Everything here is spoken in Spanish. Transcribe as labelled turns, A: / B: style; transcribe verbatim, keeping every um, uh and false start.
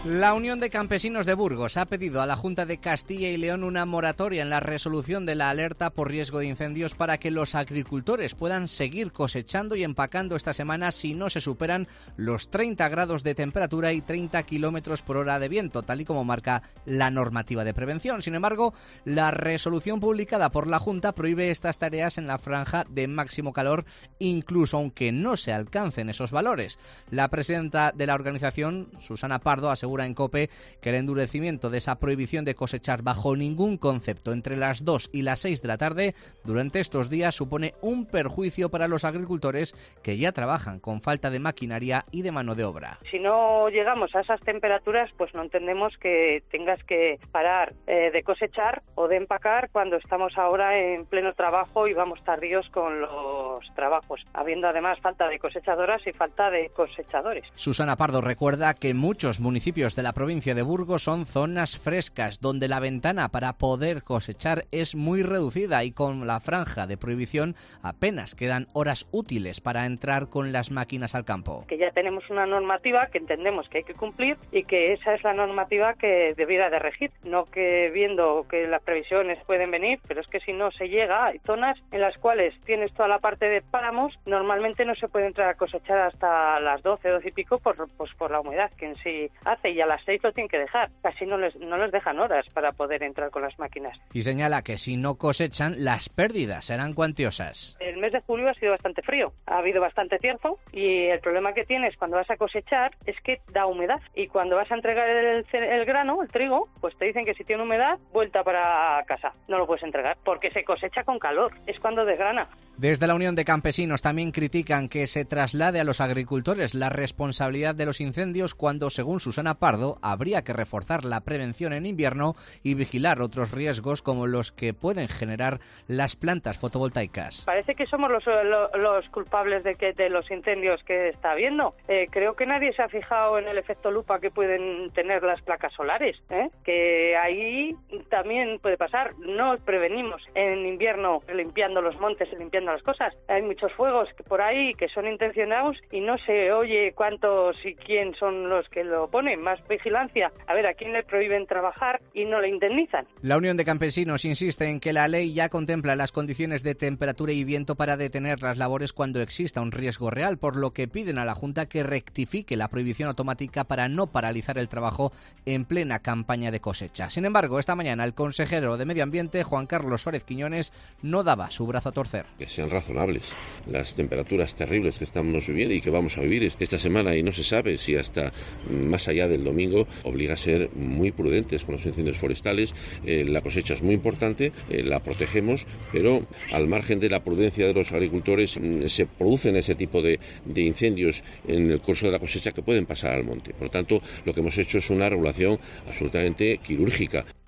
A: La Unión de Campesinos de Burgos ha pedido a la Junta de Castilla y León una moratoria en la resolución de la alerta por riesgo de incendios para que los agricultores puedan seguir cosechando y empacando esta semana si no se superan los treinta grados de temperatura y treinta kilómetros por hora de viento, tal y como marca la normativa de prevención. Sin embargo, la resolución publicada por la Junta prohíbe estas tareas en la franja de máximo calor, incluso aunque no se alcancen esos valores. La presidenta de la organización, Susana Pardo, asegura en COPE que el endurecimiento de esa prohibición de cosechar bajo ningún concepto entre las dos y las seis de la tarde durante estos días supone un perjuicio para los agricultores que ya trabajan con falta de maquinaria y de mano de obra.
B: Si no llegamos a esas temperaturas, pues no entendemos que tengas que parar eh, de cosechar o de empacar cuando estamos ahora en pleno trabajo y vamos tardíos con los trabajos, habiendo además falta de cosechadoras y falta de cosechadores.
A: Susana Pardo recuerda que muchos municipios de la provincia de Burgos son zonas frescas donde la ventana para poder cosechar es muy reducida y con la franja de prohibición apenas quedan horas útiles para entrar con las máquinas al campo.
B: Que ya tenemos una normativa que entendemos que hay que cumplir y que esa es la normativa que debiera de regir, no que viendo que las previsiones pueden venir, pero es que si no se llega, hay zonas en las cuales tienes toda la parte de páramos, normalmente no se puede entrar a cosechar hasta las doce, doce y pico por, pues por la humedad que en sí hace, y a las seis lo tienen que dejar. Casi no les, no les dejan horas para poder entrar con las máquinas.
A: Y señala que si no cosechan, las pérdidas serán cuantiosas.
B: El mes de julio ha sido bastante frío, ha habido bastante cierzo y el problema que tienes cuando vas a cosechar es que da humedad, y cuando vas a entregar el, el grano, el trigo, pues te dicen que si tiene humedad, vuelta para casa. No lo puedes entregar porque se cosecha con calor, es cuando desgrana.
A: Desde la Unión de Campesinos también critican que se traslade a los agricultores la responsabilidad de los incendios cuando, según Susana Pardo, habría que reforzar la prevención en invierno y vigilar otros riesgos como los que pueden generar las plantas fotovoltaicas.
B: Parece que somos los, los, los culpables de, que, de los incendios que está habiendo. Eh, creo que nadie se ha fijado en el efecto lupa que pueden tener las placas solares, ¿eh? Que ahí también puede pasar. No prevenimos en invierno limpiando los montes y limpiando las cosas. Hay muchos fuegos por ahí que son intencionados y no se oye cuántos y quién son los que lo ponen. Más vigilancia. A ver, ¿a quién le prohíben trabajar y no le indemnizan?
A: La Unión de Campesinos insiste en que la ley ya contempla las condiciones de temperatura y viento para detener las labores cuando exista un riesgo real, por lo que piden a la Junta que rectifique la prohibición automática para no paralizar el trabajo en plena campaña de cosecha. Sin embargo, esta mañana el consejero de Medio Ambiente, Juan Carlos Suárez Quiñones, no daba su brazo a torcer.
C: Que sean razonables las temperaturas terribles que estamos viviendo y que vamos a vivir esta semana, y no se sabe si hasta más allá del domingo, obliga a ser muy prudentes con los incendios forestales. Eh, la cosecha es muy importante, eh, la protegemos, pero al margen de la prudencia de los agricultores mm, se producen ese tipo de, de incendios en el curso de la cosecha que pueden pasar al monte. Por lo tanto, lo que hemos hecho es una regulación absolutamente quirúrgica.